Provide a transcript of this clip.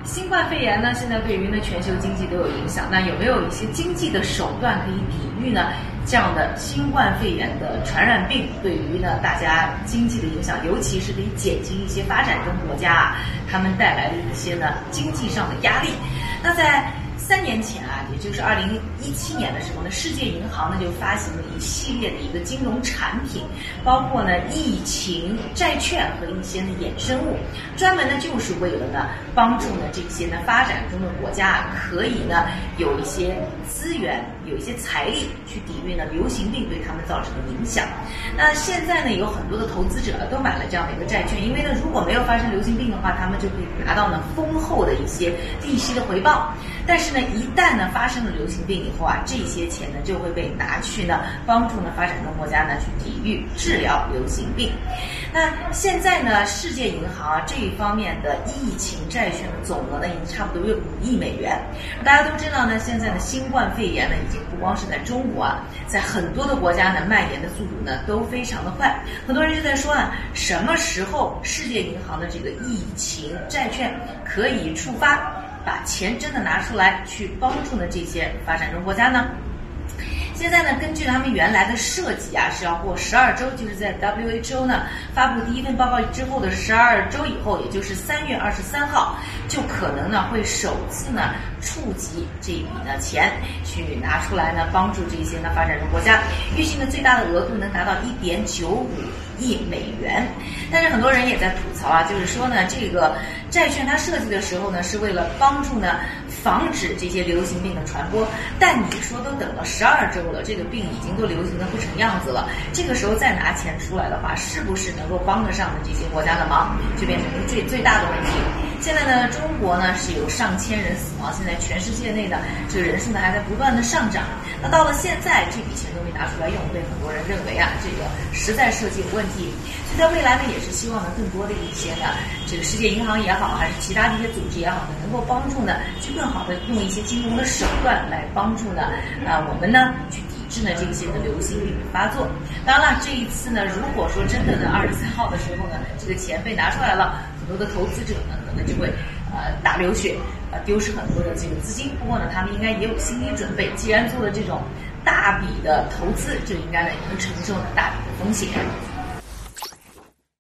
新冠肺炎呢，现在对于呢全球经济都有影响。那有没有一些经济的手段可以抵御呢？这样的新冠肺炎的传染病对于呢大家经济的影响，尤其是可以减轻一些发展中国家啊他们带来的一些呢经济上的压力。那在3年前啊，也就是2017年的时候呢，世界银行呢就发行了一系列的一个金融产品，包括呢疫情债券和一些呢衍生物，专门呢就是为了呢帮助呢这些呢发展中的国家啊，可以呢有一些资源，有一些财力去抵御呢流行病对他们造成的影响。那现在呢有很多的投资者都买了这样的一个债券，因为呢如果没有发生流行病的话，他们就可以拿到呢丰厚的一些利息的回报。但是呢，一旦呢发生了流行病以后啊，这些钱呢就会被拿去呢帮助呢发展中国家呢去抵御治疗流行病。那现在呢，世界银行啊这一方面的疫情债券的总额呢已经差不多有5亿美元。大家都知道呢，现在的新冠肺炎呢已经不光是在中国啊，在很多的国家呢蔓延的速度呢都非常的快。很多人就在说啊，什么时候世界银行的这个疫情债券可以触发？把钱真的拿出来去帮助呢这些发展中国家呢？现在呢，根据他们原来的设计啊，是要过12周，就是在 WHO 呢发布第一份报告之后的12周以后，也就是3月23号，就可能呢会首次呢触及这笔呢钱，去拿出来呢帮助这些呢发展中国家。预计呢最大的额度能达到1.95亿美元。但是很多人也在吐槽啊，就是说呢，这个债券它设计的时候呢，是为了帮助呢防止这些流行病的传播。但你说都等了12周了，这个病已经都流行的不成样子了，这个时候再拿钱出来的话，是不是能够帮得上的这些国家的忙，就变成一个最大的问题。现在呢，中国呢是有上千人死亡，现在全世界内的这个人数呢还在不断的上涨。那到了现在，这笔钱都没拿出来用，被很多人认为啊，这个实在设计有问题。所以在未来呢，也是希望呢更多的一些呢，这个世界银行也好，还是其他的一些组织也好呢，能够帮助呢去更好的用一些金融的手段来帮助呢我们呢去抵制呢这些的流行病的发作。当然了，这一次呢，如果说真的呢23号的时候呢，这个钱被拿出来了，很多的投资者呢可能就会大流血，丢失很多的这个资金。不过呢，他们应该也有心理准备，既然做了这种大笔的投资，就应该呢也能承受呢大笔的风险。